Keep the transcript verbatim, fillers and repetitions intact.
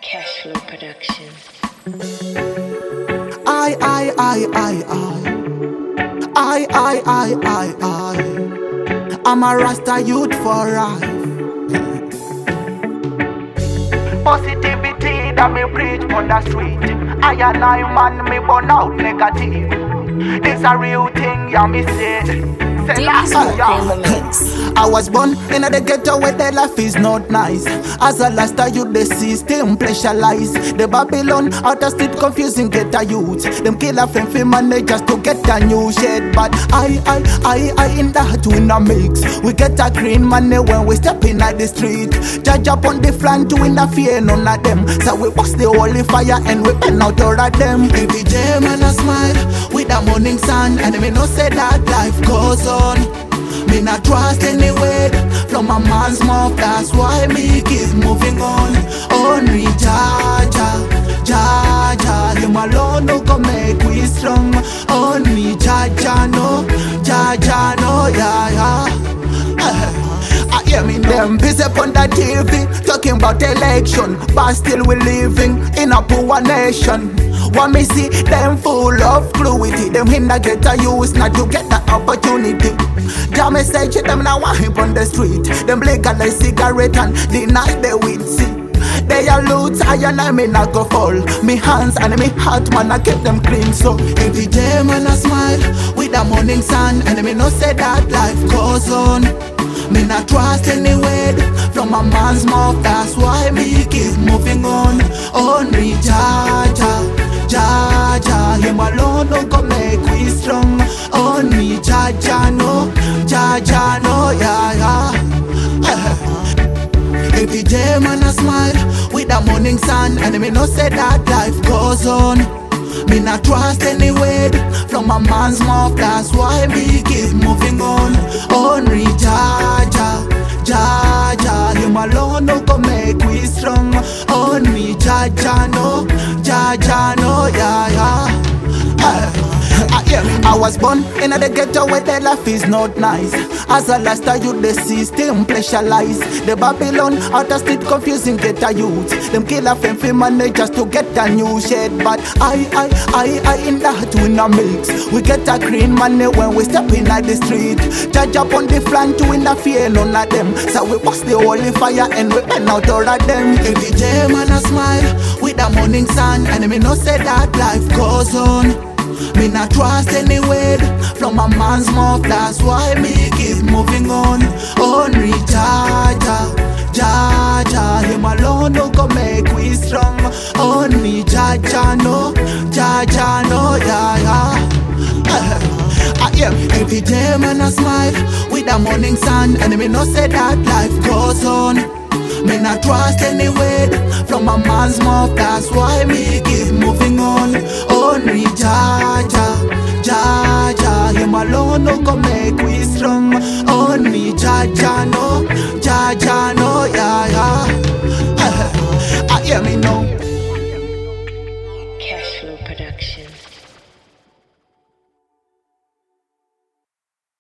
Cashflow Productions. I, I, I, I, I, I, I, I, I, I, I'm a Rasta youth for life. Positivity that me preach on the street. I and I man me burn out negative. It's a real thing, yeah me say. I was born in the ghetto where the life is not nice. As a last you the system pressurize. The Babylon out of street confusing get a youth. Them kill a friend for money just to get a new shed. But I, I, I, I in that we no mix. We get a green money when we step in at the street. Judge up on the flank to interfere none of them. So we bust the holy fire and we pen out all of them. Every day man a smile with the morning sun. And me no say that life goes on. Me not trust any word from a man's mouth. That's why me keep moving on. Only Jaja, Jaja, him alone no go make we strong. Only Jaja no, Jaja no, yeah, yeah. I hear me them busy on the T V talking about election, but still we living in a poor nation. Want me see them full of fluidity. Them in the ghetto use not to get the opportunity. Jam message them now want him on the street. Them legalize cigarette and deny the weed. See they are loot, I and I may not go fall. Me hands and me heart man I keep them clean. So every day man I smile with the morning sun. And me no say that life goes on. Me not trust any word from a man's mouth. That's why me keep moving on. Only Jaja, Jaja, him alone no go make we strong. Only Jaja no, Jaja no, yeah, yeah. Every day man I smile with the morning sun. And me no say that life goes on. Me not trust any word from a man's mouth. That's why me keep moving on. Only Jaja, Jaja, him alone no go make we strong. Only Jaja no, Jaja no, yeah, yeah. I, hear me. I was born in the ghetto where the life is not nice. As a last you the system pressurize. The Babylon out of street confusing get a youth. Them kill a friend for money just to get a new shed. But I, I, I, I in that we no mix. We get a green money when we step in at the street. Judge up on the flank to interfere none of them. So we bust the holy fire and we pen out all of them. Every day man I smile with the morning sun. And me no say that life goes on. Me not trust any word from a man's mouth. That's why me keep moving on. Only Jaja, Jaja, him alone no go make we strong. Only Jaja no, Jaja no, yeah, yeah. I hear me every day man I smile with the morning sun. And me no say that life goes on. Me not trust any word from a man's mouth. That's why me keep moving on. Only Jaja, Jaja, him alone no go make we strong. Only Jaja no, Jaja no, yeah, yeah. I hear me.